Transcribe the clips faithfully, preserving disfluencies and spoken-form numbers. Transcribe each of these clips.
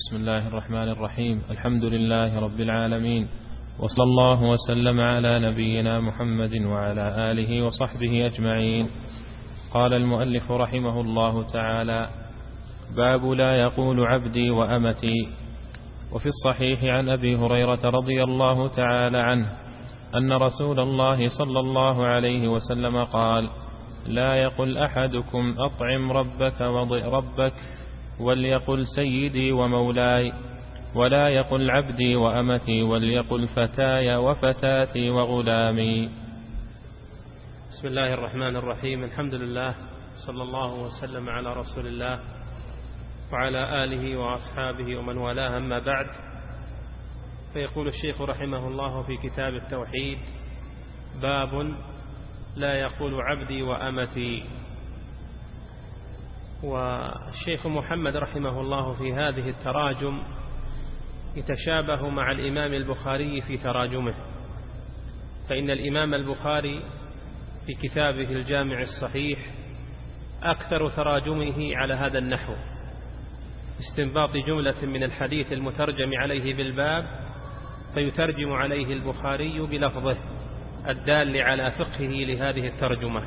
بسم الله الرحمن الرحيم. الحمد لله رب العالمين، وصلى الله وسلم على نبينا محمد وعلى آله وصحبه أجمعين. قال المؤلف رحمه الله تعالى: باب لا يقول عبدي وأمتي. وفي الصحيح عن أبي هريرة رضي الله تعالى عنه أن رسول الله صلى الله عليه وسلم قال: لا يقل أحدكم أطعم ربك وضئ ربك، وليقل سيدي ومولاي، ولا يقل عبدي وأمتي، وليقل فتاي وفتاتي وغلامي. بسم الله الرحمن الرحيم. الحمد لله، صلى الله وسلم على رسول الله وعلى آله وأصحابه ومن والاه، أما بعد. فيقول الشيخ رحمه الله في كتاب التوحيد: باب لا يقول عبدي وأمتي. والشيخ محمد رحمه الله في هذه التراجم يتشابه مع الإمام البخاري في تراجمه، فإن الإمام البخاري في كتابه الجامع الصحيح أكثر تراجمه على هذا النحو، استنباط جملة من الحديث المترجم عليه بالباب فيترجم عليه البخاري بلفظه الدال على فقهه لهذه الترجمة.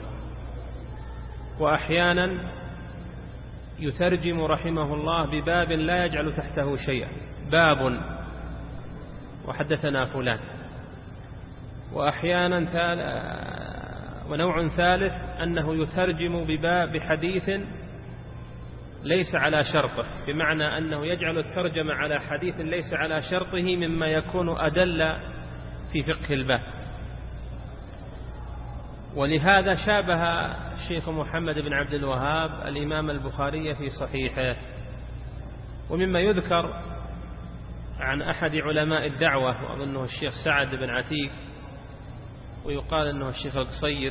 وأحيانا يترجم رحمه الله بباب لا يجعل تحته شيئا، باب وحدثنا فلان. وأحيانا ونوع ثالث أنه يترجم بباب بحديث ليس على شرطه، بمعنى أنه يجعل الترجمة على حديث ليس على شرطه مما يكون أدل في فقه الباب. ولهذا شابه الشيخ محمد بن عبد الوهاب الإمام البخاري في صحيحه. ومما يذكر عن أحد علماء الدعوة، وأظنه الشيخ سعد بن عتيق، ويقال أنه الشيخ القصير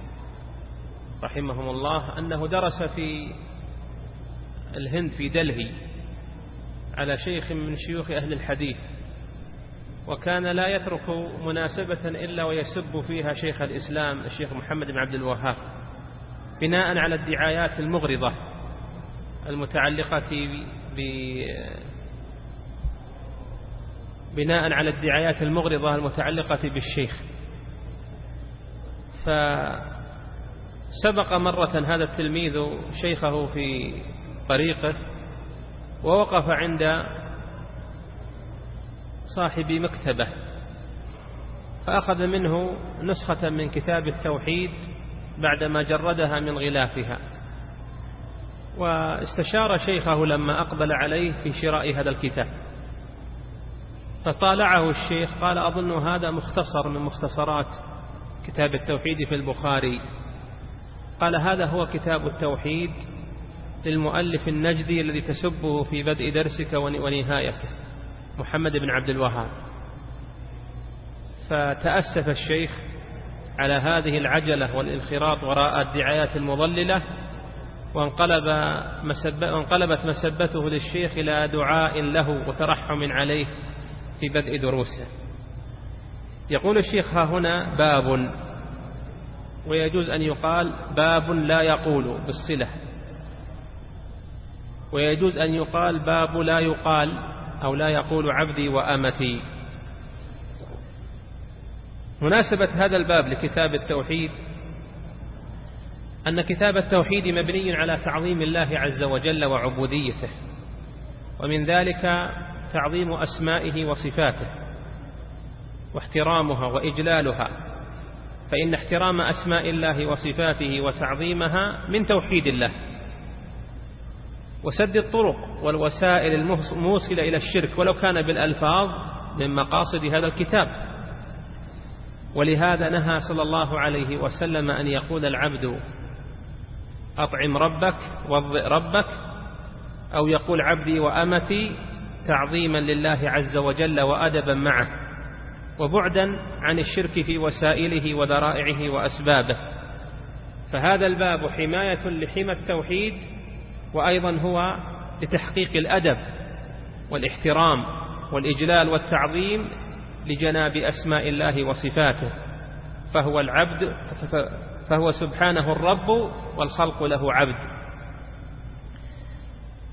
رحمهم الله، أنه درس في الهند في دلهي على شيخ من شيوخ أهل الحديث، وكان لا يترك مناسبة إلا ويسب فيها شيخ الإسلام الشيخ محمد بن عبد الوهاب، بناء على الدعايات المغرضة المتعلقة ب بناء على الدعايات المغرضة المتعلقة بالشيخ. فسبق مرة هذا التلميذ شيخه في طريقه، ووقف عند صاحب مكتبة، فأخذ منه نسخة من كتاب التوحيد بعدما جردها من غلافها، واستشار شيخه لما أقبل عليه في شراء هذا الكتاب، فطالعه الشيخ قال: أظن هذا مختصر من مختصرات كتاب التوحيد في البخاري. قال: هذا هو كتاب التوحيد للمؤلف النجدي الذي تسبه في بدء درسك ونهايته، محمد بن عبد الوهاب. فتأسف الشيخ على هذه العجلة والانخراط وراء الدعايات المضللة، وانقلب مسب... وانقلبت مسبته للشيخ إلى دعاء له وترحم عليه في بدء دروسه. يقول الشيخ: ها هنا باب، ويجوز أن يقال باب لا يقول بالصلة، ويجوز أن يقال باب لا يقال أو لا يقول عبدي وأمتي. مناسبة هذا الباب لكتاب التوحيد أن كتاب التوحيد مبني على تعظيم الله عز وجل وعبوديته، ومن ذلك تعظيم أسمائه وصفاته واحترامها وإجلالها، فإن احترام أسماء الله وصفاته وتعظيمها من توحيد الله، وسد الطرق والوسائل الموصلة إلى الشرك ولو كان بالألفاظ من مقاصد هذا الكتاب. ولهذا نهى صلى الله عليه وسلم أن يقول العبد أطعم ربك وضئ ربك، أو يقول عبدي وأمتي، تعظيما لله عز وجل وأدبا معه، وبعدا عن الشرك في وسائله وذرائعه وأسبابه. فهذا الباب حماية لحمى التوحيد، وأيضا هو لتحقيق الأدب والاحترام والإجلال والتعظيم لجناب أسماء الله وصفاته، فهو العبد فهو سبحانه الرب والخلق له عبد.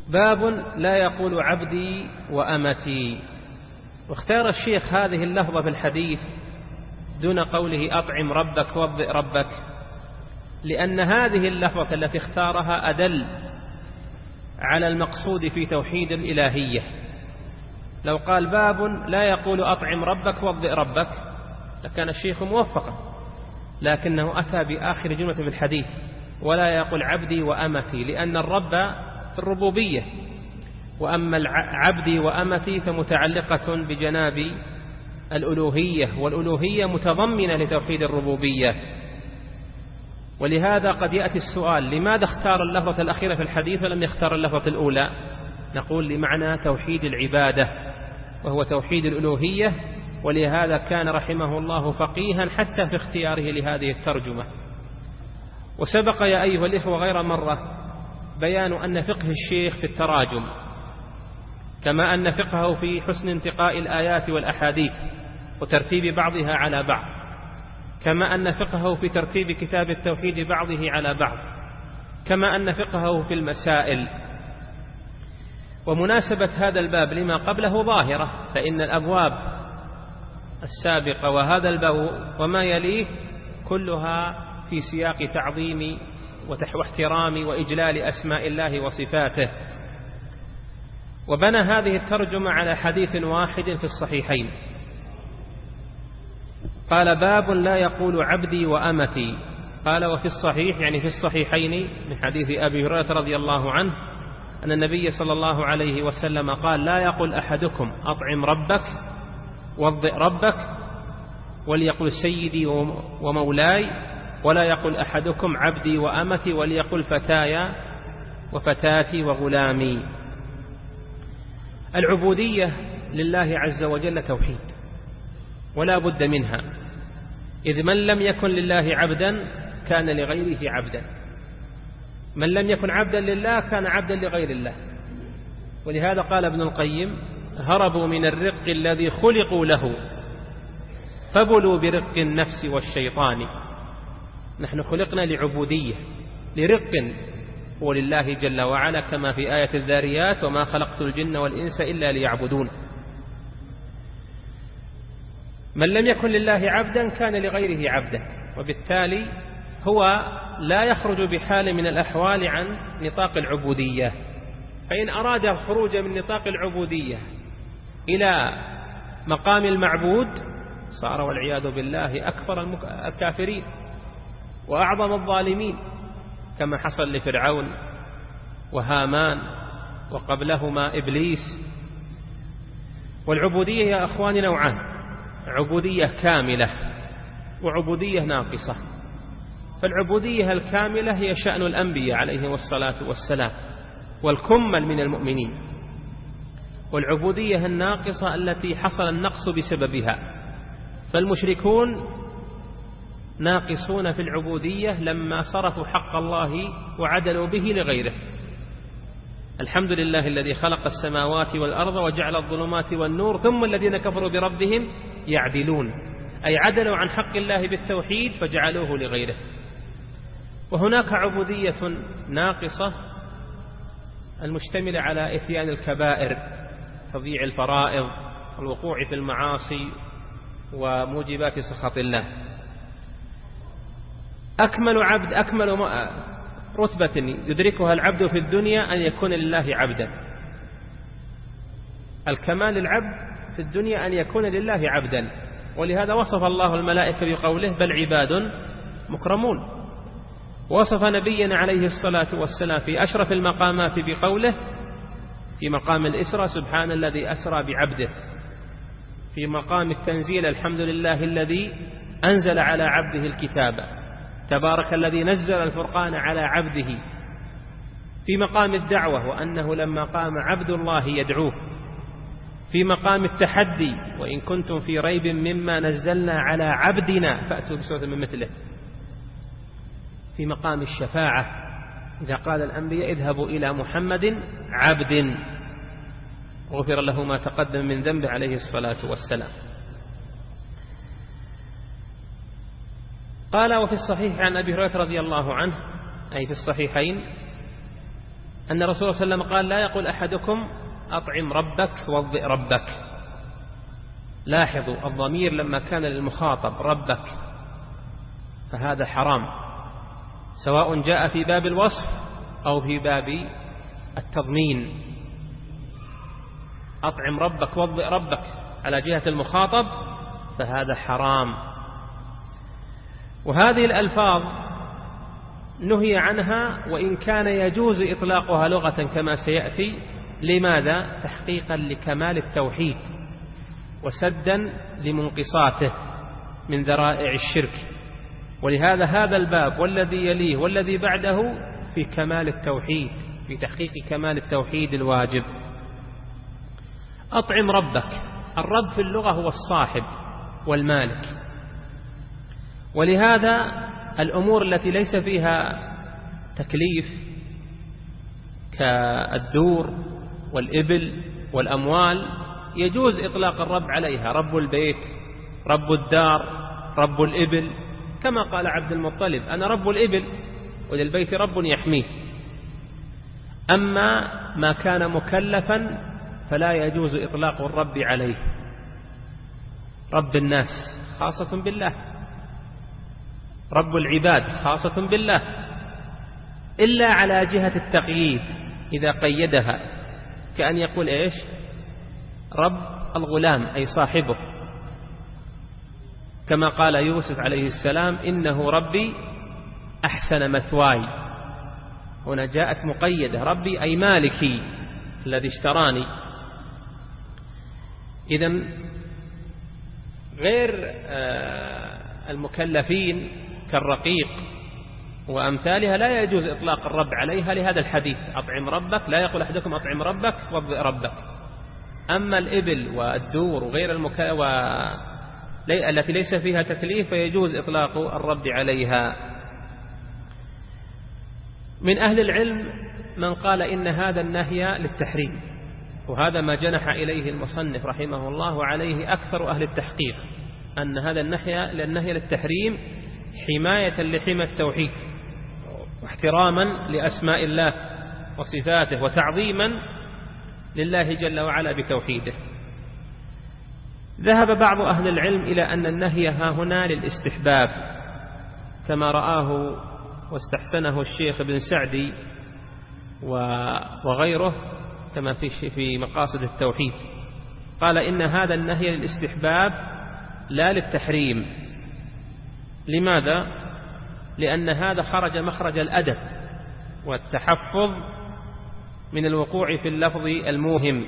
باب لا يقول عبدي وأمتي. واختار الشيخ هذه اللفظة في الحديث دون قوله أطعم ربك وضئ ربك، لأن هذه اللفظة التي اختارها أدل على المقصود في توحيد الإلهية. لو قال باب لا يقول أطعم ربك وضئ ربك لكان الشيخ موفقا، لكنه أتى بآخر جملة في الحديث ولا يقول عبدي وأمتي، لأن الرب في الربوبية، وأما العبدي وأمتي فمتعلقة بجناب الألوهية، والألوهية متضمنة لتوحيد الربوبية. ولهذا قد يأتي السؤال لماذا اختار اللفظة الأخيرة في الحديث ولم يختار اللفظة الأولى؟ نقول لمعنى توحيد العبادة وهو توحيد الألوهية، ولهذا كان رحمه الله فقيها حتى في اختياره لهذه الترجمة. وسبق يا أيها الإخوة غير مرة بيان أن فقه الشيخ في التراجم كما أن فقهه في حسن انتقاء الآيات والأحاديث وترتيب بعضها على بعض، كما أن فقهه في ترتيب كتاب التوحيد بعضه على بعض، كما أن فقهه في المسائل. ومناسبة هذا الباب لما قبله ظاهرة، فإن الأبواب السابقة وهذا الباب وما يليه كلها في سياق تعظيم واحترام وإجلال أسماء الله وصفاته. وبنى هذه الترجمة على حديث واحد في الصحيحين، قال باب لا يقول عبدي وأمتي. قال وفي الصحيح يعني في الصحيحين من حديث أبي هريرة رضي الله عنه أن النبي صلى الله عليه وسلم قال لا يقول أحدكم أطعم ربك وضئ ربك وليقل سيدي ومولاي، ولا يقول أحدكم عبدي وأمتي وليقل فتايا وفتاتي وغلامي. العبودية لله عز وجل توحيد ولا بد منها، إذ من لم يكن لله عبدا كان لغيره عبدا، من لم يكن عبدا لله كان عبدا لغير الله. ولهذا قال ابن القيم هربوا من الرق الذي خلقوا له فبلوا برق النفس والشيطان. نحن خلقنا لعبودية، لرق هو لله جل وعلا، كما في آية الذاريات وما خلقت الجن والإنس إلا ليعبدون. من لم يكن لله عبدا كان لغيره عبدا، وبالتالي هو لا يخرج بحال من الأحوال عن نطاق العبودية. فإن أراد الخروج من نطاق العبودية إلى مقام المعبود صار والعياذ بالله أكبر الكافرين وأعظم الظالمين، كما حصل لفرعون وهامان وقبلهما إبليس. والعبودية يا أخواني نوعان، عبودية كاملة وعبودية ناقصة. فالعبودية الكاملة هي شأن الأنبياء عليهم الصلاة والسلام والكمل من المؤمنين، والعبودية الناقصة التي حصل النقص بسببها. فالمشركون ناقصون في العبودية لما صرفوا حق الله وعدلوا به لغيره. الحمد لله الذي خلق السماوات والأرض وجعل الظلمات والنور ثم الذين كفروا بربهم يعدلون، أي عدلوا عن حق الله بالتوحيد فجعلوه لغيره. وهناك عبودية ناقصة المشتملة على إتيان الكبائر، تضييع الفرائض، الوقوع في المعاصي وموجبات سخط الله. أكمل عبد أكمل رتبة يدركها العبد في الدنيا أن يكون لله عبدا. الكمال العبد في الدنيا أن يكون لله عبدا، ولهذا وصف الله الملائكة بقوله بل عباد مكرمون. وصف نبينا عليه الصلاة والسلام في أشرف المقامات بقوله في مقام الإسراء سبحان الذي أسرى بعبده، في مقام التنزيل الحمد لله الذي أنزل على عبده الكتاب، تبارك الذي نزل الفرقان على عبده، في مقام الدعوة وأنه لما قام عبد الله يدعوه، في مقام التحدي وإن كنتم في ريب مما نزلنا على عبدنا فأتوا بسورة من مثله، في مقام الشفاعة إذا قال الأنبياء اذهبوا إلى محمد عبد غفر له ما تقدم من ذنبه عليه الصلاة والسلام. قال وفي الصحيح عن أبي هريرة رضي الله عنه، أي في الصحيحين، أن الرسول صلى الله عليه وسلم قال لا يقول أحدكم أطعم ربك وضئ ربك. لاحظوا الضمير لما كان للمخاطب ربك فهذا حرام، سواء جاء في باب الوصف أو في باب التضمين. أطعم ربك وضئ ربك على جهة المخاطب فهذا حرام. وهذه الألفاظ نهي عنها وإن كان يجوز إطلاقها لغة كما سيأتي. لماذا؟ تحقيقا لكمال التوحيد وسدا لمنقصاته من ذرائع الشرك. ولهذا هذا الباب والذي يليه والذي بعده في كمال التوحيد، في تحقيق كمال التوحيد الواجب. أطعم ربك، الرب في اللغة هو الصاحب والمالك، ولهذا الأمور التي ليس فيها تكليف كالدور والإبل والأموال يجوز إطلاق الرب عليها، رب البيت، رب الدار، رب الإبل، كما قال عبد المطلب أنا رب الإبل وللبيت رب يحميه. أما ما كان مكلفا فلا يجوز إطلاق الرب عليه. رب الناس خاصة بالله، رب العباد خاصة بالله، إلا على جهة التقييد إذا قيدها، كأن يقول إيش؟ رب الغلام أي صاحبه، كما قال يوسف عليه السلام إنه ربي أحسن مثواي. هنا جاءت مقيدة، ربي أي مالكي الذي اشتراني. إذن غير المكلفين كالرقيق وأمثالها لا يجوز إطلاق الرب عليها لهذا الحديث أطعم ربك، لا يقول أحدكم أطعم ربك وضئ ربك. أما الإبل والدور وغير المك... و... التي ليس فيها تكليف فيجوز إطلاق الرب عليها. من أهل العلم من قال إن هذا النهي للتحريم، وهذا ما جنح إليه المصنف رحمه الله وعليه أكثر أهل التحقيق، أن هذا النهي للنهي للتحريم حماية لحمى التوحيد واحتراما لأسماء الله وصفاته وتعظيما لله جل وعلا بتوحيده. ذهب بعض أهل العلم إلى أن النهي ها هنا للاستحباب، كما رآه واستحسنه الشيخ ابن سعدي وغيره كما في في مقاصد التوحيد. قال إن هذا النهي للاستحباب لا للتحريم. لماذا؟ لأن هذا خرج مخرج الأدب والتحفظ من الوقوع في اللفظ الموهم،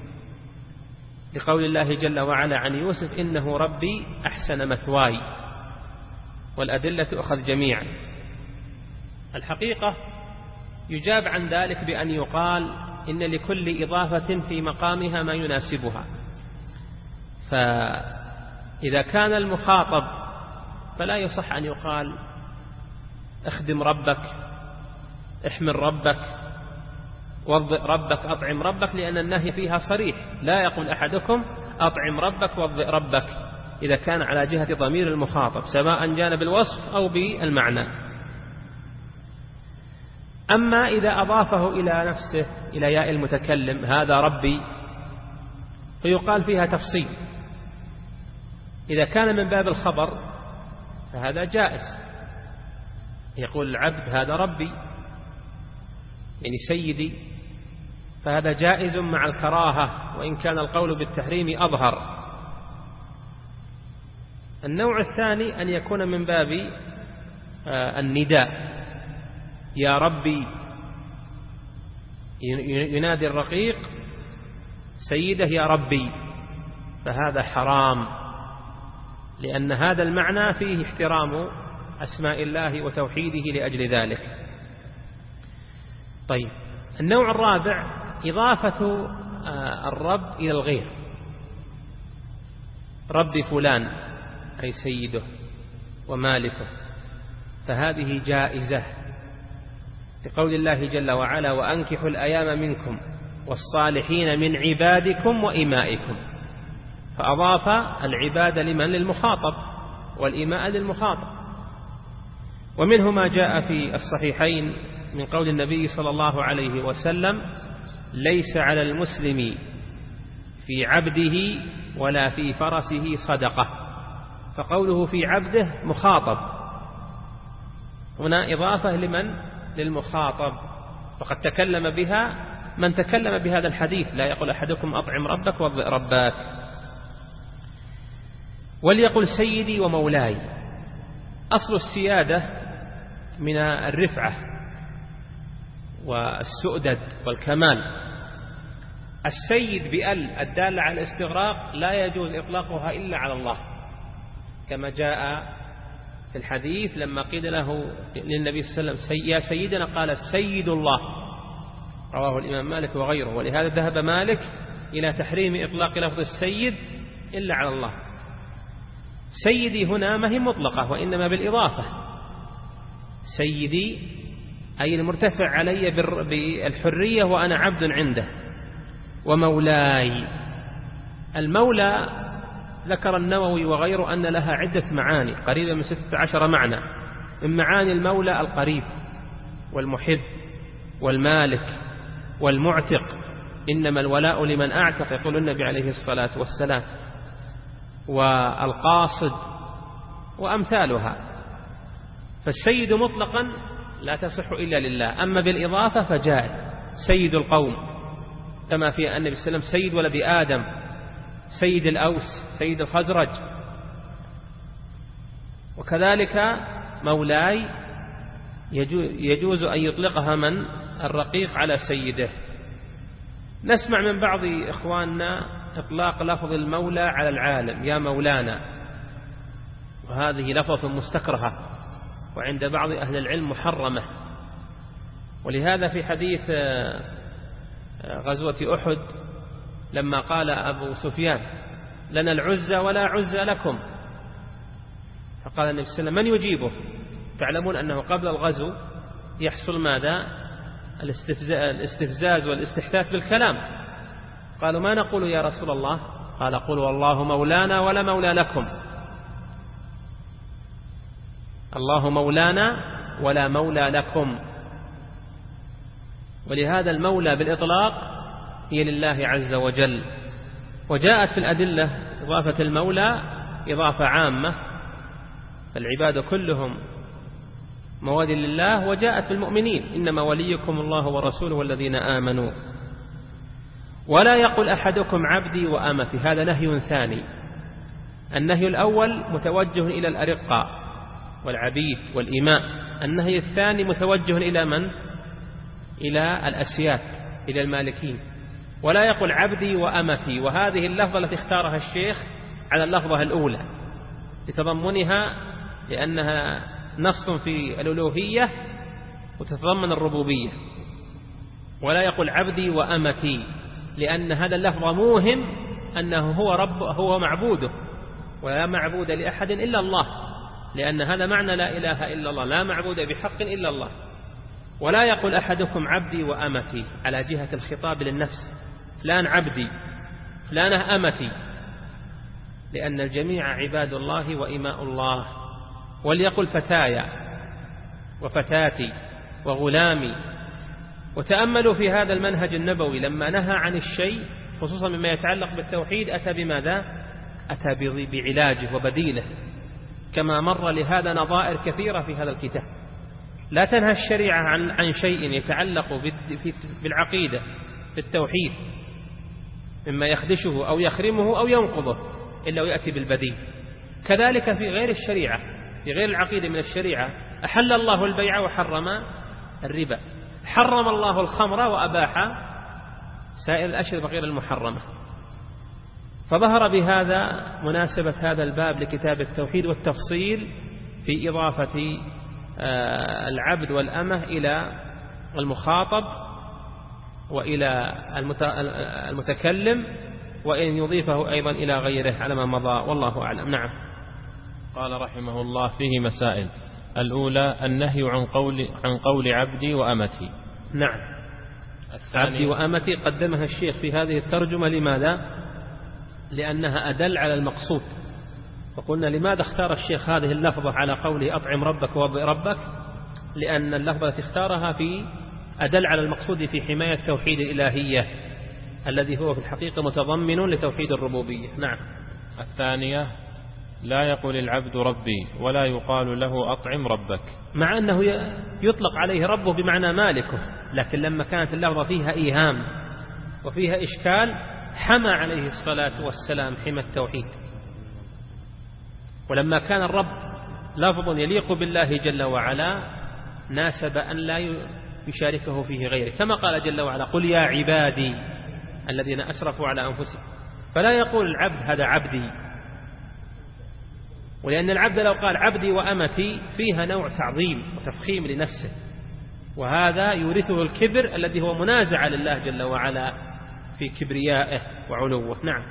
لقول الله جل وعلا عن يوسف إنه ربي أحسن مثواي، والأدلة أخذ جميعا. الحقيقة يجاب عن ذلك بأن يقال إن لكل إضافة في مقامها ما يناسبها، فإذا كان المخاطب فلا يصح أن يقال اخدم ربك، احمل ربك، وضئ ربك، أطعم ربك، لأن النهي فيها صريح. لا يقول أحدكم أطعم ربك وضئ ربك إذا كان على جهة ضمير المخاطب سواء جاء بالوصف أو بالمعنى. أما إذا أضافه إلى نفسه إلى ياء المتكلم هذا ربي فيقال فيها تفصيل. إذا كان من باب الخبر فهذا جائز، يقول العبد هذا ربي يعني سيدي، فهذا جائز مع الكراهة وإن كان القول بالتحريم أظهر. النوع الثاني أن يكون من باب النداء، يا ربي، ينادي الرقيق سيده يا ربي، فهذا حرام، لأن هذا المعنى فيه احترام أسماء الله وتوحيده لأجل ذلك. طيب، النوع الرابع إضافة الرب إلى الغير، رب فلان أي سيده ومالكه، فهذه جائزة لقول الله جل وعلا وأنكحوا الأيام منكم والصالحين من عبادكم وإمائكم، فأضاف العباد لمن؟ للمخاطب، والإماء للمخاطب. ومنه ما جاء في الصحيحين من قول النبي صلى الله عليه وسلم: ليس على المسلم في عبده ولا في فرسه صدقة. فقوله في عبده مخاطب، هنا إضافة لمن؟ للمخاطب، وقد تكلم بها من تكلم بهذا الحديث: لا يقول أحدكم أطعم ربك وضئ رباك. وليقل سيدي ومولاي. أصل السيادة من الرفعة والسؤدد والكمال. السيد بأل الدالة على الاستغراق لا يجوز إطلاقها إلا على الله، كما جاء في الحديث لما قيل له للنبي صلى الله عليه وسلم: يا سيدنا، قال: سيد الله. رواه الإمام مالك وغيره. ولهذا ذهب مالك إلى تحريم إطلاق لفظ السيد إلا على الله. سيدي هنا ما هي مطلقة، وإنما بالإضافة. سيدي أي المرتفع علي بالحرية وأنا عبد عنده. ومولاي، المولى ذكر النووي وغيره أن لها عدة معاني قريبة من ستة عشر معنى. من معاني المولى القريب والمحب والمالك والمعتق. إنما الولاء لمن أعتق، يقول النبي عليه الصلاة والسلام، والقاصد وأمثالها. فالسيد مطلقا لا تصح إلا لله، أما بالإضافة فجائز. سيد القوم، كما في النبي صلى الله عليه وسلم سيد ولد آدم، سيد الأوس، سيد الخزرج. وكذلك مولاي يجوز أن يطلقها من الرقيق على سيده. نسمع من بعض إخواننا إطلاق لفظ المولى على العالم: يا مولانا، وهذه لفظ مستكرهة، وعند بعض أهل العلم محرمة. ولهذا في حديث غزوة أحد لما قال أبو سفيان: لنا العزى ولا عزى لكم، فقال النبي صلى الله عليه وسلم: من يجيبه؟ تعلمون أنه قبل الغزو يحصل ماذا؟ الاستفزاز والاستحثاث بالكلام. قالوا: ما نقول يا رسول الله؟ قال: قولوا الله مولانا ولا مولى لكم. الله مولانا ولا مولى لكم. ولهذا المولى بالإطلاق هي لله عز وجل. وجاءت في الأدلة إضافة المولى إضافة عامة، فالعباد كلهم مواد لله. وجاءت في المؤمنين: إنما وليكم الله ورسوله والذين آمنوا. ولا يقل أحدكم عبدي وأمتي، هذا نهي ثاني. النهي الأول متوجه إلى الأرقاء والعبيد والإماء. النهي الثاني متوجه إلى من؟ إلى الأسياد، إلى المالكين. ولا يقل عبدي وأمتي، وهذه اللفظة التي اختارها الشيخ على اللفظة الأولى لتضمنها، لأنها نص في الألوهية وتتضمن الربوبية. ولا يقول عبدي وأمتي، لأن هذا اللفظ موهم أنه هو رب، هو معبوده، ولا معبود لأحد إلا الله، لأن هذا معنى لا إله إلا الله، لا معبود بحق إلا الله. ولا يقول أحدكم عبدي وأمتي على جهة الخطاب للنفس: فلان عبدي، فلانة أمتي، لأن الجميع عباد الله وإماء الله. وليقل فتايا وفتاتي وغلامي. وتأملوا في هذا المنهج النبوي لما نهى عن الشيء خصوصا مما يتعلق بالتوحيد أتى بماذا؟ أتى بعلاجه وبديله، كما مر لهذا نظائر كثيرة في هذا الكتاب. لا تنهى الشريعة عن عن شيء يتعلق بالعقيدة بالتوحيد مما يخدشه أو يخرمه أو ينقضه إلا ويأتي بالبديل. كذلك في غير الشريعة، في غير العقيدة من الشريعة، أحل الله البيع وحرم الربا، حرم الله الخمر وأباح سائر الأشربة غير المحرمة. فظهر بهذا مناسبة هذا الباب لكتاب التوحيد والتفصيل في إضافة العبد والأمة إلى المخاطب وإلى المتكلم، وإن يضيفه أيضا إلى غيره على ما مضى، والله أعلم. نعم. قال رحمه الله: فيه مسائل. الأولى النهي عن قول عن قول عبدي وأمتي. نعم. عبدي وأمتي قدمها الشيخ في هذه الترجمة. لماذا؟ لأنها أدل على المقصود. فقلنا لماذا اختار الشيخ هذه اللفظة على قوله أطعم ربك وابئ ربك؟ لأن اللفظة التي اختارها في أدل على المقصود في حماية توحيد الإلهية الذي هو في الحقيقة متضمن لتوحيد الربوبية. نعم. الثانية لا يقول العبد ربي ولا يقال له أطعم ربك، مع أنه يطلق عليه ربه بمعنى مالكه، لكن لما كانت اللفظة فيها إيهام وفيها إشكال حمى عليه الصلاة والسلام حمى التوحيد. ولما كان الرب لفظ يليق بالله جل وعلا ناسب أن لا يشاركه فيه غيره، كما قال جل وعلا قل يا عبادي الذين أسرفوا على أنفسهم، فلا يقول العبد هذا عبدي، ولأن العبد لو قال عبدي وأمتي فيها نوع تعظيم وتفخيم لنفسه، وهذا يورثه الكبر الذي هو منازع لله جل وعلا في كبريائه وعلوه. نعم.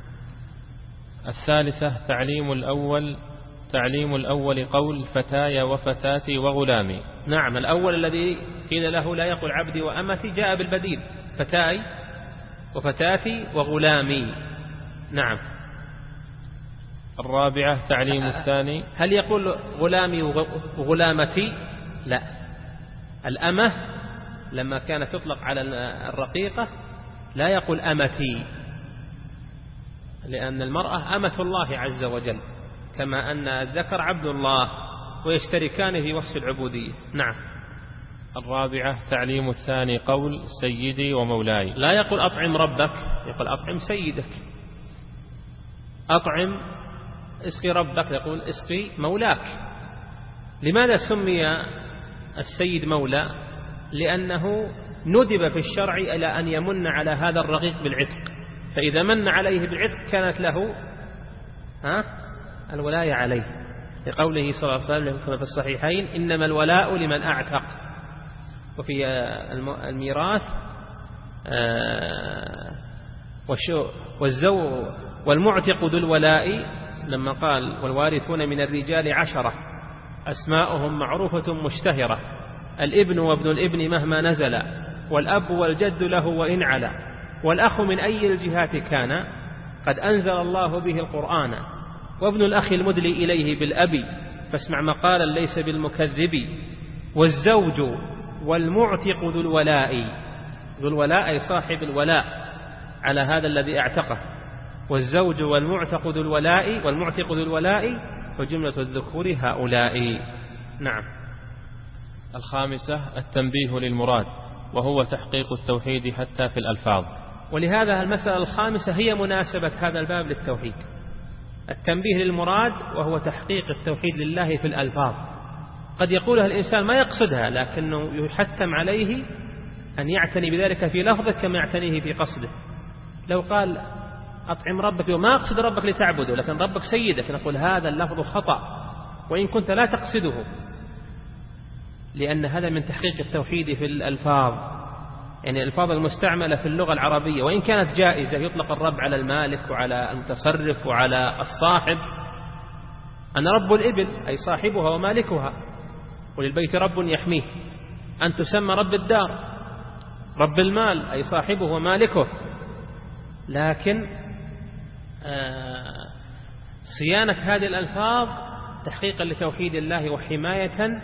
الثالثة تعليم الأول تعليم الأول قول فتاي وفتاتي وغلامي. نعم، الأول الذي قيل له لا يقول عبدي وأمتي جاء بالبديل فتاي وفتاتي وغلامي. نعم. الرابعة تعليم الثاني. هل يقول غلامي وغلامتي؟ لا، الأمة لما كانت تطلق على الرقيقة لا يقول أمتي، لأن المرأة أمة الله عز وجل، كما أن الذكر عبد الله، ويشتركان في وصف العبودية. نعم. الرابعة تعليم الثاني قول سيدي ومولاي. لا يقول أطعم ربك، يقول أطعم سيدك. أطعم اسقي ربك، يقول اسقي مولاك. لماذا سمي السيد مولى؟ لأنه ندب في الشرع إلى أن يمن على هذا الرقيق بالعتق، فإذا من عليه بالعتق كانت له ها الولاية عليه، لقوله صلى الله عليه وسلم في الصحيحين إنما الولاء لمن أعتق. وفي الميراث والزو والمعتق ذو الولاء، لما قال والوارثون من الرجال عشرة أسماؤهم معروفة مشتهرة، الابن وابن الابن مهما نزل، والأب والجد له وإن علا، والأخ من أي الجهات كان قد أنزل الله به القرآن، وابن الأخ المدلي إليه بالأبي فاسمع مقالا ليس بالمكذب، والزوج والمعتق ذو الولاء. ذو الولاء أي صاحب الولاء على هذا الذي اعتقه، والزوج والمعتق ذو الولاء والمعتق ذو الولاء وجملة الذكور هؤلاء. نعم. الخامسة التنبيه للمراد، وهو تحقيق التوحيد حتى في الألفاظ. ولهذا المسألة الخامسة هي مناسبة هذا الباب للتوحيد، التنبيه للمراد وهو تحقيق التوحيد لله في الألفاظ. قد يقولها الإنسان ما يقصدها، لكنه يحتم عليه أن يعتني بذلك في لفظه كما يعتنيه في قصده. لو قال أطعم ربك وما أقصد ربك لتعبده، لكن ربك سيدك، نقول هذا اللفظ خطأ وإن كنت لا تقصده، لأن هذا من تحقيق التوحيد في الألفاظ، يعني الألفاظ المستعملة في اللغة العربية وإن كانت جائزة، يطلق الرب على المالك وعلى المتصرف وعلى الصاحب. أنا رب الإبل أي صاحبها ومالكها، وللبيت رب يحميه. أن تسمى رب الدار، رب المال أي صاحبه ومالكه. لكن صيانة هذه الألفاظ تحقيقا لتوحيد الله وحماية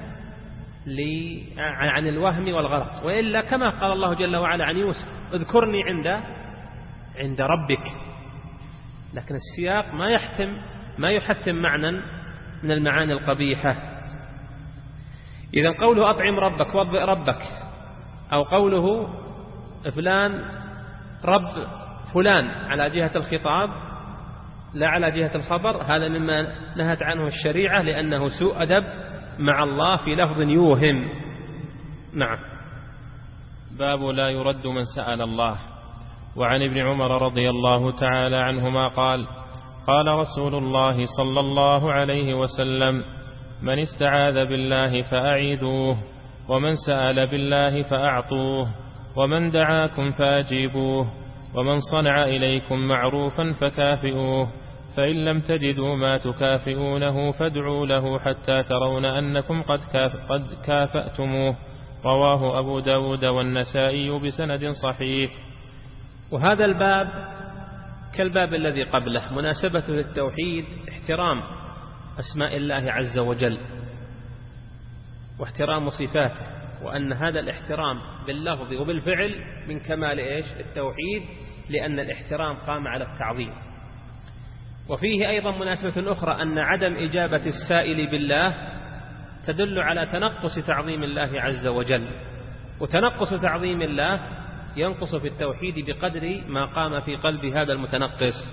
عن الوهم والغلط، وإلا كما قال الله جل وعلا عن يوسف اذكرني عند عند ربك، لكن السياق ما يحتم ما يحتم معنى من المعاني القبيحة. إذن قوله أطعم ربك وضئ ربك، أو قوله فلان رب فلان على جهة الخطاب لا على جهة الخبر، هذا مما نهت عنه الشريعة، لأنه سوء أدب مع الله في لفظ يوهم. نعم. باب لا يرد من سأل الله. وعن ابن عمر رضي الله تعالى عنهما قال قال رسول الله صلى الله عليه وسلم من استعاذ بالله فأعيذوه، ومن سأل بالله فأعطوه، ومن دعاكم فأجيبوه، ومن صنع إليكم معروفا فكافئوه، فإن لم تجدوا ما تكافئونه فادعوا له حتى ترون أنكم قد, كاف قد كافأتموه. رواه أبو داود والنسائي بسند صحيح. وهذا الباب كالباب الذي قبله، مناسبته للتوحيد احترام أسماء الله عز وجل، واحترام صفاته، وأن هذا الاحترام باللفظ وبالفعل من كمال إيش؟ التوحيد، لأن الاحترام قام على التعظيم. وفيه أيضا مناسبة أخرى أن عدم إجابة السائل بالله تدل على تنقص تعظيم الله عز وجل، وتنقص تعظيم الله ينقص في التوحيد بقدر ما قام في قلب هذا المتنقص.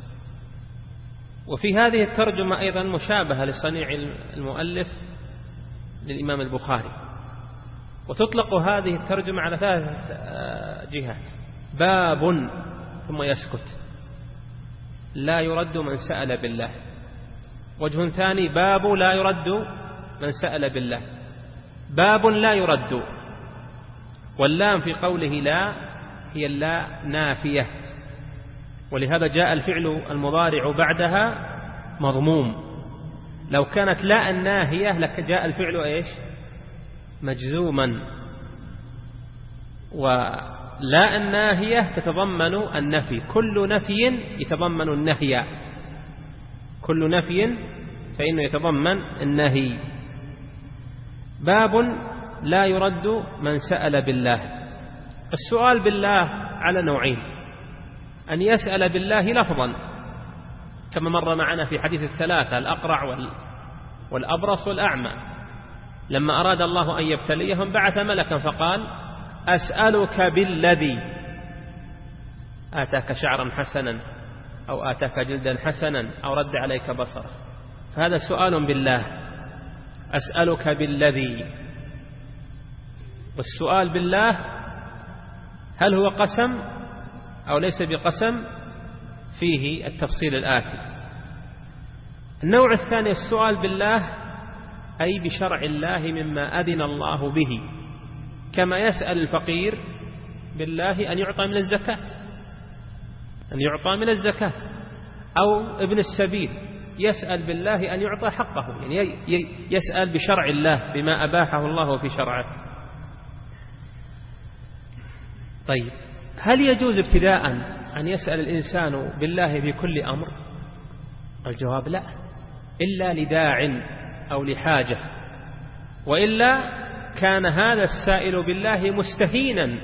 وفي هذه الترجمة أيضا مشابهة لصنيع المؤلف للإمام البخاري، وتطلق هذه الترجمة على ثلاثة جهات: باب ثم يسكت، لا يرد من سأل بالله. وجه ثاني: باب لا يرد من سأل بالله، باب لا يرد. واللام في قوله لا هي اللا نافية، ولهذا جاء الفعل المضارع بعدها مضموم. لو كانت لا الناهية لك جاء الفعل إيش؟ مجزوما. ولا الناهية تتضمن النفي، كل نفي يتضمن النهي، كل نفي فإنه يتضمن النهي. باب لا يرد من سأل بالله. السؤال بالله على نوعين: أن يسأل بالله لفظا كما مر معنا في حديث الثلاثة، الأقرع والأبرص والأعمى، لما أراد الله أن يبتليهم بعث ملكا فقال: أسألك بالذي آتاك شعرا حسنا أو آتاك جلدا حسنا أو رد عليك بصرا. فهذا سؤال بالله، أسألك بالذي. والسؤال بالله هل هو قسم أو ليس بقسم؟ فيه التفصيل الآتي. النوع الثاني السؤال بالله أي بشرع الله مما أذن الله به، كما يسأل الفقير بالله أن يعطى من الزكاة، أن يعطى من الزكاة، أو ابن السبيل يسأل بالله أن يعطى حقه، يعني يسأل بشرع الله بما أباحه الله في شرعه. طيب، هل يجوز ابتداء أن يسأل الإنسان بالله في كل أمر؟ الجواب لا، إلا لداع أو لحاجة، وإلا كان هذا السائل بالله مستهينا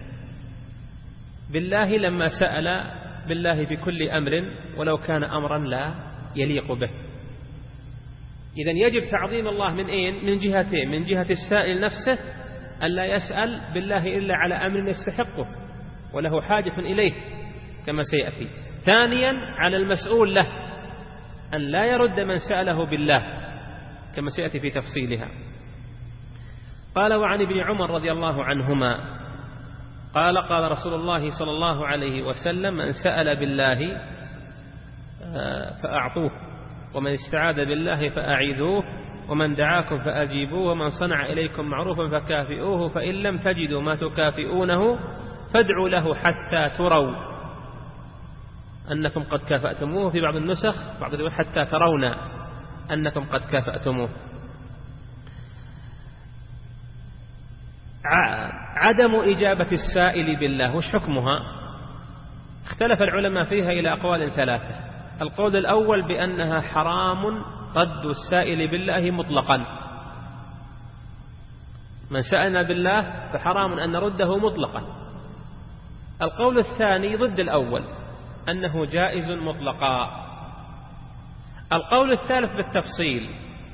بالله لما سأل بالله في كل أمر ولو كان أمرا لا يليق به. إذن يجب تعظيم الله من أين؟ من جهتين: من جهة السائل نفسه ألا يسأل بالله إلا على أمر يستحقه وله حاجة إليه كما سيأتي. ثانيا على المسؤول له أن لا يرد من سأله بالله كما سيأتي في تفصيلها. قال: وعن ابن عمر رضي الله عنهما قال: قال رسول الله صلى الله عليه وسلم: من سأل بالله فأعطوه، ومن استعاذ بالله فأعيذوه، ومن دعاكم فأجيبوه، ومن صنع إليكم معروفا فكافئوه، فإن لم تجدوا ما تكافئونه فادعوا له حتى تروا أنكم قد كافأتموه. في بعض النسخ بعض الروايات حتى ترون أنكم قد كافأتموه. عدم إجابة السائل بالله وش حكمها؟ اختلف العلماء فيها إلى أقوال ثلاثة. القول الأول بأنها حرام رد السائل بالله مطلقا، من سألنا بالله فحرام أن نرده مطلقا. القول الثاني ضد الأول، أنه جائز مطلقا. القول الثالث بالتفصيل،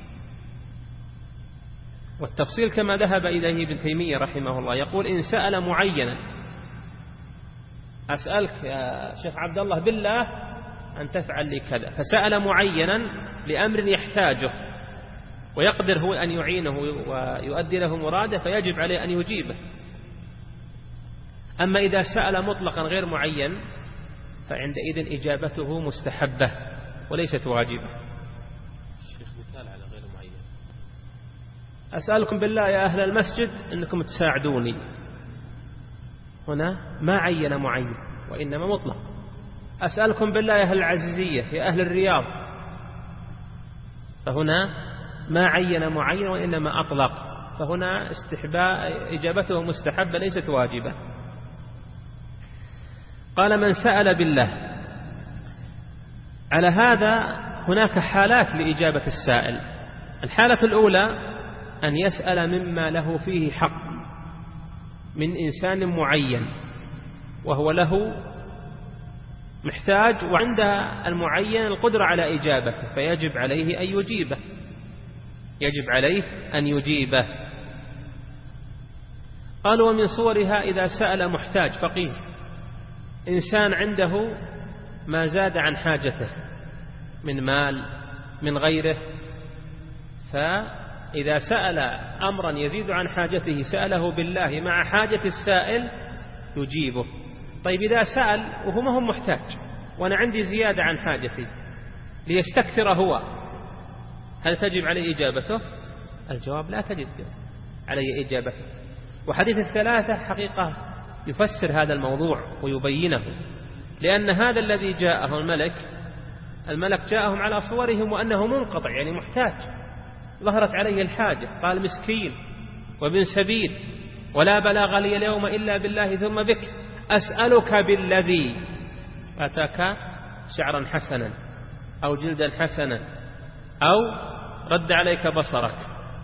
والتفصيل كما ذهب إليه ابن تيمية رحمه الله، يقول: إن سأل معينا، أسألك يا شيخ عبد الله بالله أن تفعل لي كذا، فسأل معينا لأمر يحتاجه ويقدر هو أن يعينه ويؤدي له مراده، فيجب عليه أن يجيبه. أما إذا سأل مطلقا غير معين فعندئذ إجابته مستحبة وليست واجبة. الشيخ مثال على غير معين: أسألكم بالله يا أهل المسجد أنكم تساعدوني، هنا ما عين معين وإنما مطلق. أسألكم بالله يا أهل العزيزية يا أهل الرياض، فهنا ما عين معين وإنما أطلق، فهنا استحباء إجابته مستحبة ليست واجبة. قال: من سأل بالله. على هذا هناك حالات لإجابة السائل. الحالة الأولى أن يسأل مما له فيه حق من إنسان معين وهو له محتاج وعند المعين القدرة على إجابته، فيجب عليه أن يجيبه، يجب عليه أن يجيبه. قالوا ومن صورها إذا سأل محتاج فقير، إنسان عنده ما زاد عن حاجته من مال من غيره، فإذا سأل أمرا يزيد عن حاجته سأله بالله مع حاجة السائل يجيبه. طيب إذا سأل وهو ما هو محتاج وأنا عندي زيادة عن حاجتي ليستكثر هو، هل تجب عليه إجابته؟ الجواب لا تجب عليه إجابته. وحديث الثلاثة حقيقة يفسر هذا الموضوع ويبينه، لأن هذا الذي جاءه الملك الملك جاءهم على صورهم وأنه منقطع يعني محتاج، ظهرت عليه الحاجة، قال مسكين وابن سبيل ولا بلاغ لي اليوم إلا بالله ثم بك، أسألك بالذي أتاك شعرا حسنا أو جلدا حسنا أو رد عليك بصرك.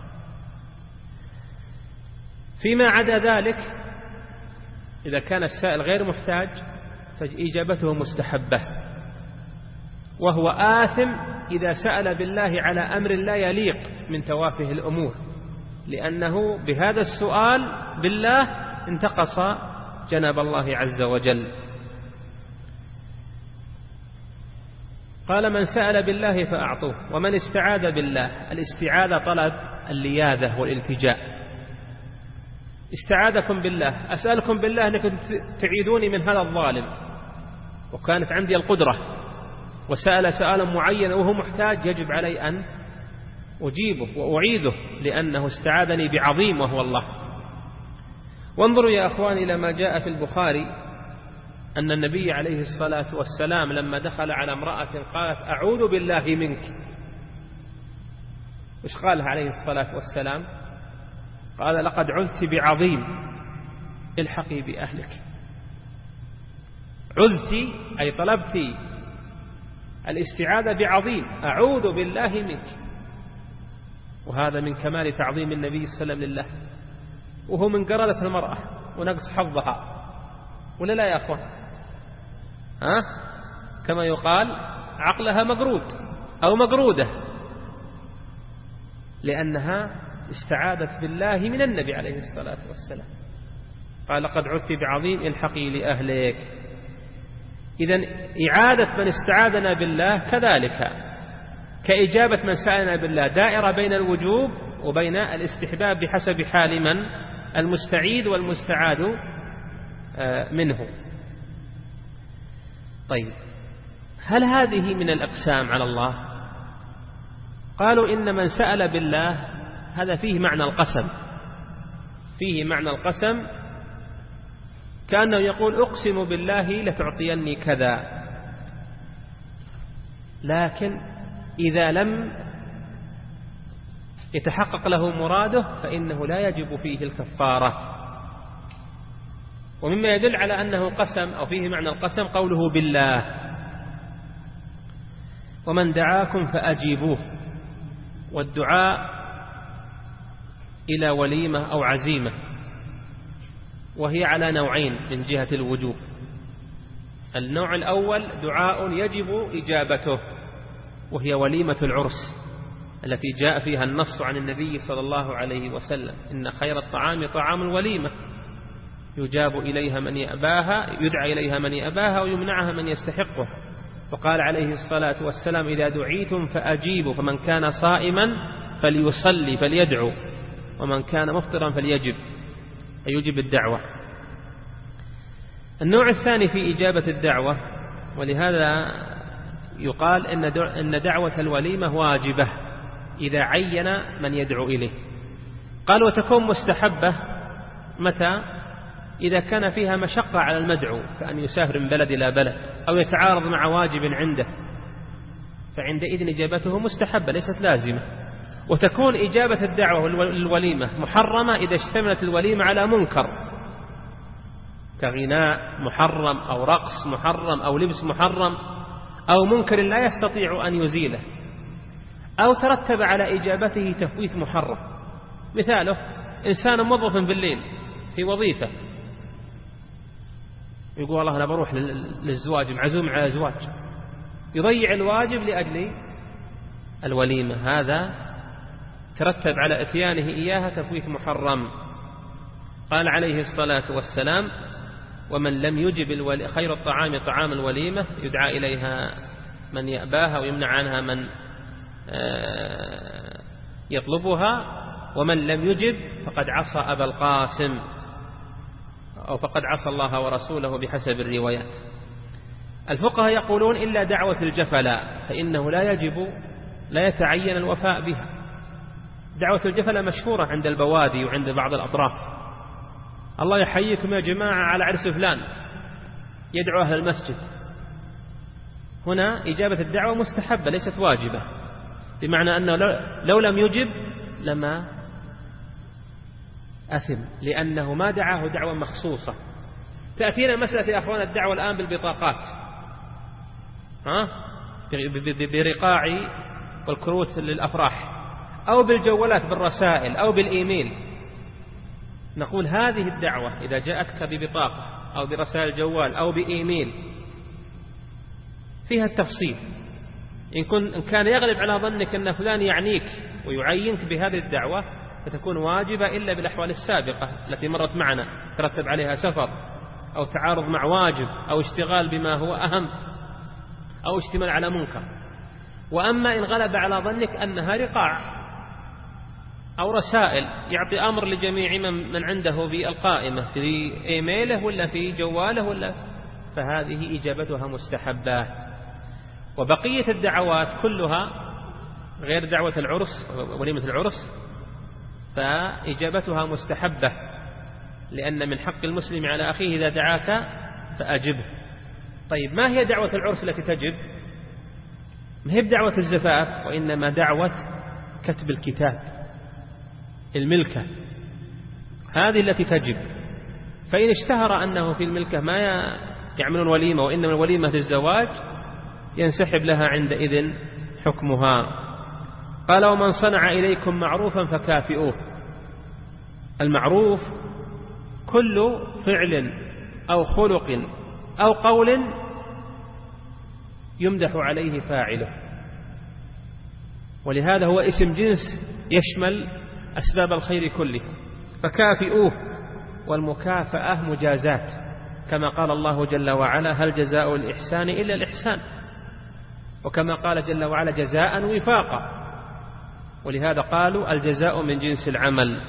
فيما عدا ذلك إذا كان السائل غير محتاج فإجابته مستحبة، وهو آثم إذا سأل بالله على أمر لا يليق من توافه الأمور، لأنه بهذا السؤال بالله انتقص جناب الله عز وجل. قال من سأل بالله فأعطوه، ومن استعاذ بالله، الاستعاذة طلب اللياذة والالتجاء. استعاذكم بالله، أسألكم بالله أنكم تعيدوني من هذا الظالم، وكانت عندي القدرة وسأل سؤالا معينا وهو محتاج، يجب علي أن أجيبه وأعيده لأنه استعاذني بعظيم وهو الله. وانظروا يا أخوان إلى ما جاء في البخاري أن النبي عليه الصلاة والسلام لما دخل على امرأة قالت أعوذ بالله منك، وش قالها عليه الصلاة والسلام؟ قال لقد عذت بعظيم الحقي بأهلك. عذت أي طلبت الاستعاذة بعظيم، أعوذ بالله منك، وهذا من كمال تعظيم النبي صلى الله عليه وسلم لله، وهو من قرادة المرأة ونقص حظها، ولا لا يا أخوان؟ ها؟ كما يقال عقلها مقرود أو مقرودة، لأنها استعاذت بالله من النبي عليه الصلاة والسلام. قال لقد عدت بعظيم الحقي لأهلك. إذن إعادة من استعاذنا بالله كذلك كإجابة من سألنا بالله، دائرة بين الوجوب وبين الاستحباب بحسب حال من المستعيذ والمستعاذ منه. طيب هل هذه من الأقسام على الله؟ قالوا إن من سأل بالله هذا فيه معنى القسم، فيه معنى القسم كأنه يقول أقسم بالله لتعطيني كذا، لكن إذا لم يتحقق له مراده فإنه لا يجب فيه الكفارة. ومما يدل على أنه قسم أو فيه معنى القسم قوله بالله ومن دعاكم فأجيبوه، والدعاء إلى وليمة أو عزيمة، وهي على نوعين من جهة الوجوب. النوع الأول دعاء يجب إجابته، وهي وليمة العرس التي جاء فيها النص عن النبي صلى الله عليه وسلم إن خير الطعام طعام الوليمة يجاب إليها من يأباها، يدعى إليها من يأباها ويمنعها من يستحقه. وقال عليه الصلاة والسلام إذا دعيتم فأجيبوا، فمن كان صائما فليصلي فليدعو، ومن كان مفطرا فليجب، أي يجب الدعوة. النوع الثاني في إجابة الدعوة، ولهذا يقال إن دعوة الوليمة واجبة إذا عين من يدعو إليه. قال وتكون مستحبة متى؟ إذا كان فيها مشقة على المدعو، كأن يسافر من بلد إلى بلد أو يتعارض مع واجب عنده، فعندئذ إجابته مستحبة ليست لازمة. وتكون إجابة الدعوة الوليمة محرمة إذا اشتملت الوليمة على منكر كغناء محرم أو رقص محرم أو لبس محرم أو منكر لا يستطيع أن يزيله، أو ترتب على إجابته تفويت محرم مثاله إنسان موظف بالليل في وظيفة، يقول والله أنا بروح للزواج، معزوم على الزواج، يضيع الواجب لأجل الوليمة، هذا ترتب على إتيانه إياها تفويت محرم. قال عليه الصلاة والسلام: ومن لم يجب الولي خير الطعام طعام الوليمة يدعى إليها من يأباها ويمنع عنها من يطلبها، ومن لم يجب فقد عصى أبا القاسم أو فقد عصى الله ورسوله بحسب الروايات. الفقهاء يقولون إلا دعوة الجفلاء فإنه لا يجب لا يتعين الوفاء بها. دعوة الجفلاء مشهورة عند البوادي وعند بعض الأطراف، الله يحييكم يا جماعة على عرس فلان، يدعو أهل المسجد. هنا إجابة الدعوة مستحبة ليست واجبة، بمعنى أنه لو لم يجب لما أثم، لأنه ما دعاه دعوة مخصوصة. تأتينا مسألة يا أخوان الدعوة الآن بالبطاقات، ها برقاع والكروت للأفراح، أو بالجوالات بالرسائل أو بالإيميل. نقول هذه الدعوة إذا جاءتك ببطاقة أو برسائل جوال أو بإيميل فيها التفصيل. إن كان يغلب على ظنك أن فلان يعنيك ويعينك بهذه الدعوة فتكون واجبة إلا بالأحوال السابقة التي مرت معنا، ترتب عليها سفر أو تعارض مع واجب أو اشتغال بما هو أهم أو اشتمال على منكر. وأما إن غلب على ظنك أنها رقاع أو رسائل يعطي أمر لجميع من عنده في القائمة في إيميله ولا في جواله ولا، فهذه إجابتها مستحبة. وبقية الدعوات كلها غير دعوة العرس وليمة العرس فإجابتها مستحبة، لأن من حق المسلم على أخيه إذا دعاك فأجبه. طيب ما هي دعوة العرس التي تجب؟ ما هي بدعوة الزفاف، وإنما دعوة كتب الكتاب الملكة، هذه التي تجب. فإن اشتهر أنه في الملكة ما يعملون وليمة وإنما الوليمة للزواج ينسحب لها عندئذ حكمها. قال: ومن صنع إليكم معروفا فكافئوه. المعروف كل فعل أو خلق أو قول يمدح عليه فاعله، ولهذا هو اسم جنس يشمل أسباب الخير كله. فكافئوه، والمكافأة مجازات، كما قال الله جل وعلا: هل جزاء الإحسان إلا الإحسان، وكما قال جل وعلا: جزاء وفاقا، ولهذا قالوا الجزاء من جنس العمل.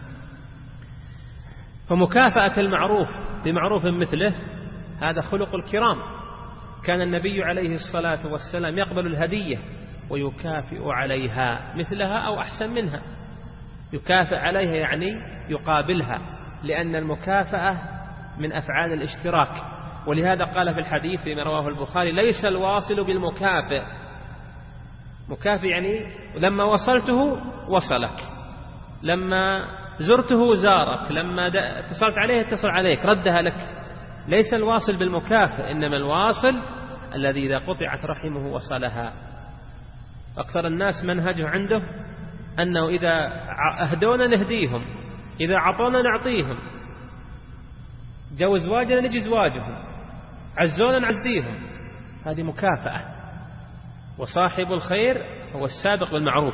فمكافأة المعروف بمعروف مثله هذا خلق الكرام. كان النبي عليه الصلاة والسلام يقبل الهدية ويكافئ عليها مثلها أو أحسن منها. يكافئ عليها يعني يقابلها، لأن المكافأة من أفعال الاشتراك. ولهذا قال في الحديث فيما رواه البخاري: ليس الواصل بالمكافئ. مكافئ يعني لما وصلته وصلك، لما زرته زارك، لما اتصلت عليه اتصل عليك، ردها لك. ليس الواصل بالمكافئ، إنما الواصل الذي إذا قطعت رحمه وصلها. أكثر الناس منهجه عنده أنه إذا أهدونا نهديهم، إذا عطونا نعطيهم، جو زواجنا نجي زواجهم، عزونا نعزيهم. هذه مكافأة. وصاحب الخير هو السابق بالمعروف.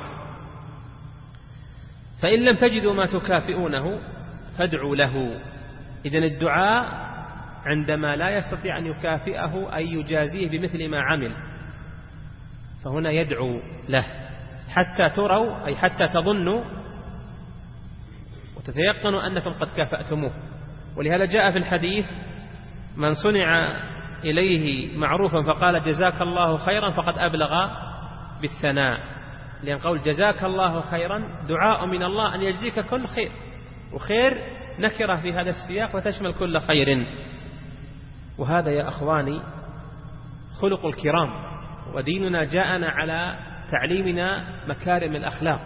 فإن لم تجدوا ما تكافئونه فادعوا له. إذن الدعاء عندما لا يستطيع أن يكافئه أي يجازيه بمثل ما عمل، فهنا يدعو له حتى تروا أي حتى تظنوا وتتيقنوا أنكم قد كافأتموه. ولهذا جاء في الحديث: من صنع إليه معروفا فقال جزاك الله خيرا فقد أبلغ بالثناء. لأن قول جزاك الله خيرا دعاء من الله أن يجزيك كل خير، وخير نكرة في هذا السياق وتشمل كل خير. وهذا يا أخواني خلق الكرام، وديننا جاءنا على تعليمنا مكارم الأخلاق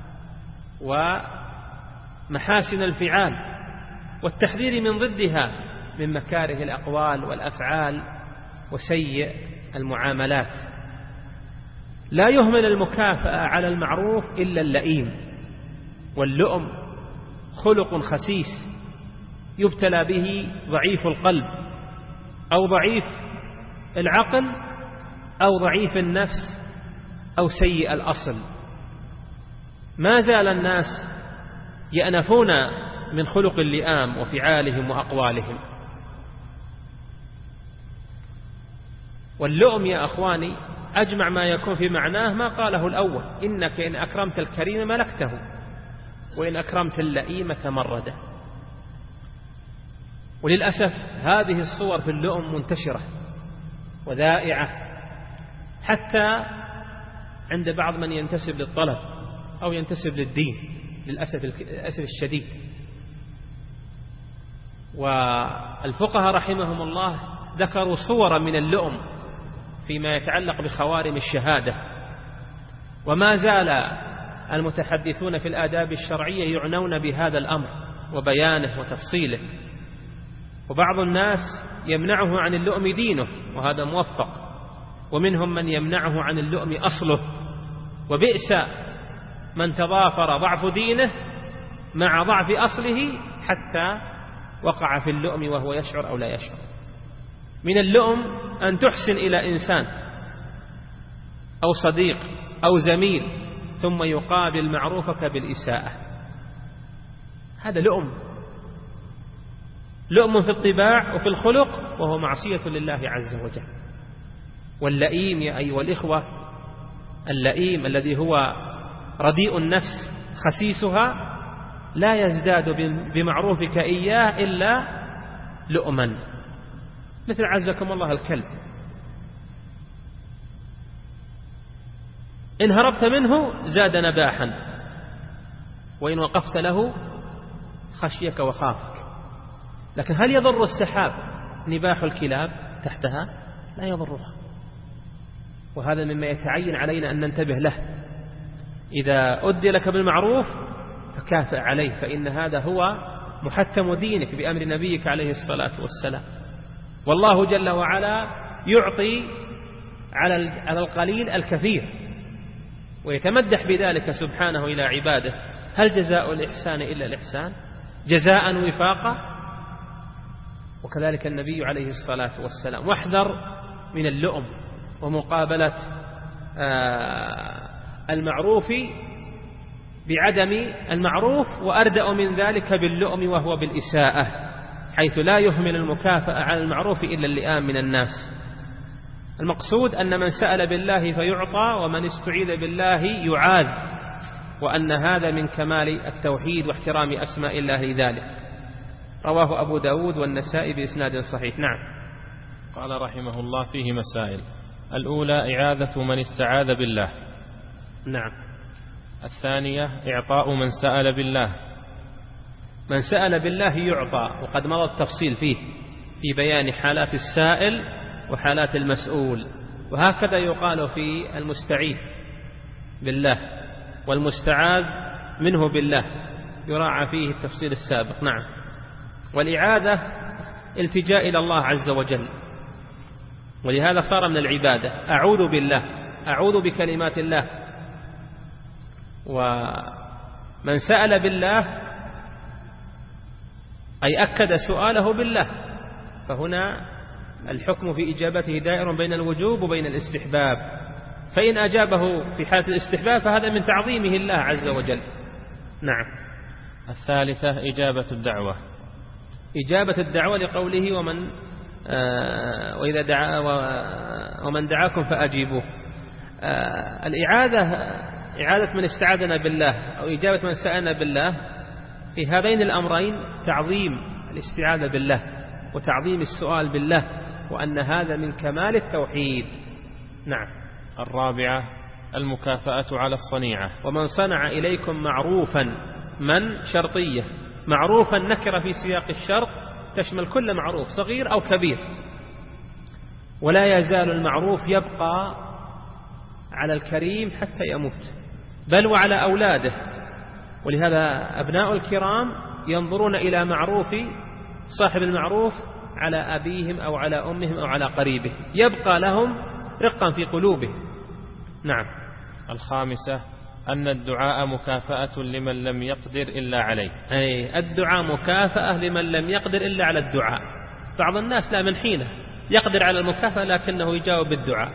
ومحاسن الفعال والتحذير من ضدها من مكاره الأقوال والأفعال وسيء المعاملات. لا يهمل المكافأة على المعروف إلا اللئيم، واللؤم خلق خسيس يبتلى به ضعيف القلب أو ضعيف العقل أو ضعيف النفس أو سيء الأصل. ما زال الناس يأنفون من خلق اللئام وفعالهم وأقوالهم. واللؤم يا أخواني أجمع ما يكون في معناه ما قاله الأول: إنك إن أكرمت الكريم ملكته وإن أكرمت اللئيم تمرده. وللأسف هذه الصور في اللؤم منتشرة وذائعة حتى عند بعض من ينتسب للطلب أو ينتسب للدين، للأسف الأسف الشديد. والفقهاء رحمهم الله ذكروا صورا من اللؤم فيما يتعلق بخوارم الشهادة، وما زال المتحدثون في الآداب الشرعية يعنون بهذا الأمر وبيانه وتفصيله. وبعض الناس يمنعه عن اللؤم دينه، وهذا موفق، ومنهم من يمنعه عن اللؤم أصله، وبئس من تضافر ضعف دينه مع ضعف أصله حتى وقع في اللؤم وهو يشعر أو لا يشعر. من اللؤم أن تحسن إلى إنسان أو صديق أو زميل ثم يقابل معروفك بالإساءة، هذا لؤم، لؤم في الطباع وفي الخلق، وهو معصية لله عز وجل. واللئيم يا أيها الإخوة، اللئيم الذي هو رديء النفس خسيسها لا يزداد بمعروفك إياه إلا لؤما، مثل عزكم الله الكلب، إن هربت منه زاد نباحا، وإن وقفت له خشيك وخافك. لكن هل يضر السحاب نباح الكلاب تحتها؟ لا يضرها. وهذا مما يتعين علينا أن ننتبه له. إذا أدي لك بالمعروف فكافئ عليه، فإن هذا هو محتم دينك بأمر نبيك عليه الصلاة والسلام. والله جل وعلا يعطي على القليل الكثير ويتمدح بذلك سبحانه إلى عباده. هل جزاء الإحسان إلا الإحسان؟ جزاء وفاقا. وكذلك النبي عليه الصلاة والسلام. واحذر من اللؤم ومقابلة المعروف بعدم المعروف، وأردأ من ذلك باللؤم وهو بالإساءة، حيث لا يهمل المكافأة على المعروف إلا اللئام من الناس. المقصود أن من سأل بالله فيعطى، ومن استعيذ بالله يعاذ، وأن هذا من كمال التوحيد واحترام أسماء الله لذلك. رواه أبو داود والنسائي بإسناد صحيح. نعم. قال رحمه الله: فيه مسائل. الأولى إعاذة من استعاذ بالله. نعم. الثانية إعطاء من سأل بالله. من سأل بالله يعطى، وقد مضى التفصيل فيه في بيان حالات السائل وحالات المسؤول. وهكذا يقال في المستعيذ بالله والمستعاذ منه بالله، يراعى فيه التفصيل السابق. نعم. والإعاذة التجاء إلى الله عز وجل، ولهذا صار من العبادة. أعوذ بالله، أعوذ بكلمات الله. ومن سأل بالله أي أكد سؤاله بالله، فهنا الحكم في إجابته دائر بين الوجوب وبين الاستحباب. فإن أجابه في حالة الاستحباب فهذا من تعظيمه الله عز وجل. نعم. الثالثة إجابة الدعوة. إجابة الدعوة لقوله: ومن آه وإذا دعا ومن دعاكم فأجيبوه. آه الإعادة إعادة من استعاذنا بالله أو إجابة من سألنا بالله، في هذين الأمرين تعظيم الاستعاذة بالله وتعظيم السؤال بالله، وأن هذا من كمال التوحيد. نعم. الرابعة المكافأة على الصنيعة. ومن صنع إليكم معروفا، من شرطية، معروفا نكر في سياق الشرط تشمل كل معروف صغير أو كبير، ولا يزال المعروف يبقى على الكريم حتى يموت، بل وعلى أولاده. ولهذا أبناء الكرام ينظرون إلى معروف صاحب المعروف على أبيهم أو على أمهم أو على قريبه، يبقى لهم رقا في قلوبهم. نعم. الخامسة أن الدعاء مكافأة لمن لم يقدر إلا عليه. أي الدعاء مكافأة لمن لم يقدر إلا على الدعاء. بعض الناس لا من حينه يقدر على المكافأة لكنه يجاوب بالدعاء،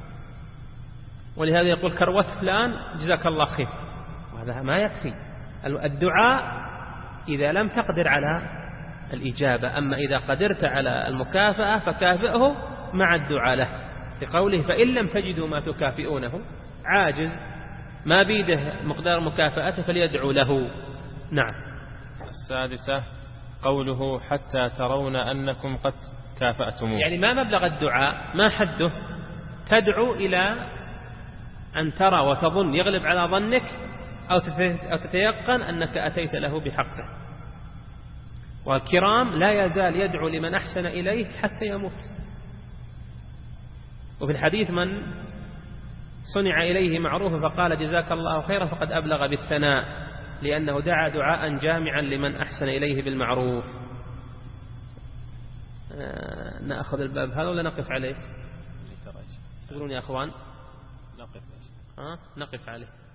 ولهذا يقول كروت فلان جزاك الله خير، وهذا ما يكفي. الدعاء إذا لم تقدر على الإجابة، أما إذا قدرت على المكافأة فكافئه مع الدعاء له، بقوله فإن لم تجدوا ما تكافئونه، عاجز ما بيده مقدار مكافأته فليدعو له. نعم. السادسة قوله حتى ترون أنكم قد كافأتموه، يعني ما مبلغ الدعاء، ما حده، تدعو إلى أن ترى وتظن يغلب على ظنك أو تتيقن أنك أتيت له بحقه. والكرام لا يزال يدعو لمن أحسن إليه حتى يموت. وفي الحديث من صنع إليه معروفا فقال جزاك الله خيرا فقد أبلغ بالثناء، لأنه دعا دعاء جامعا لمن أحسن إليه بالمعروف. آه نأخذ الباب هذا ولا نقف عليه؟ تقولون يا أخوان؟ نقف. آه نقف عليه.